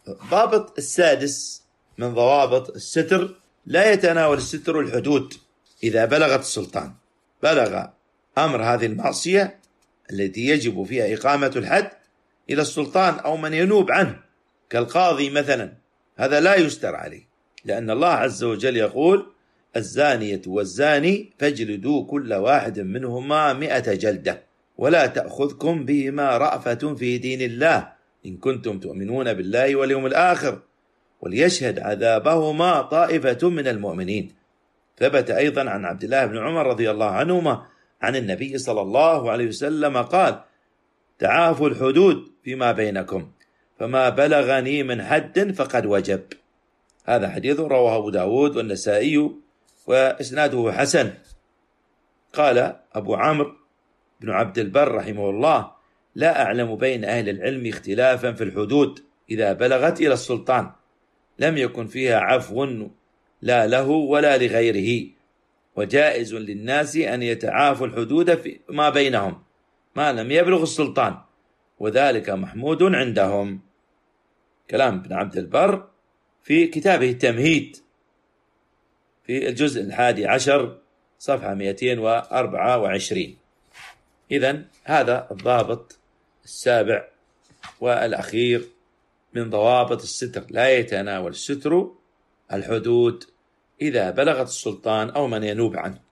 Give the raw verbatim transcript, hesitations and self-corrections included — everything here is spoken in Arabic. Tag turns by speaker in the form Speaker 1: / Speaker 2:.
Speaker 1: ضابط السادس من ضوابط الستر: لا يتناول الستر الحدود إذا بلغت السلطان، بلغ أمر هذه المعصية التي يجب فيها إقامة الحد إلى السلطان أو من ينوب عنه كالقاضي مثلا، هذا لا يستر عليه، لأن الله عز وجل يقول: الزانية والزاني فاجلدوا كل واحد منهما مئة جلدة ولا تأخذكم بهما رأفة في دين الله إن كنتم تؤمنون بالله واليوم الآخر وليشهد عذابهما طائفة من المؤمنين. ثبت أيضا عن عبد الله بن عمر رضي الله عنهما عن النبي صلى الله عليه وسلم قال: تعافوا الحدود فيما بينكم فما بلغني من حد فقد وجب. هذا حديث رواه أبو داود والنسائي وإسناده حسن. قال أبو عمرو بن عبد البر رحمه الله: لا أعلم بين أهل العلم اختلافا في الحدود إذا بلغت إلى السلطان لم يكن فيها عفو لا له ولا لغيره، وجائز للناس أن يتعافوا الحدود فيما بينهم ما لم يبلغ السلطان، وذلك محمود عندهم. كلام ابن عبد البر في كتابه التمهيد في الجزء الحادي عشر صفحة مئتين وأربعة وعشرين. إذن هذا الضابط السابع والأخير من ضوابط الستر: لا يتناول الستر الحدود إذا بلغت السلطان أو من ينوب عنه.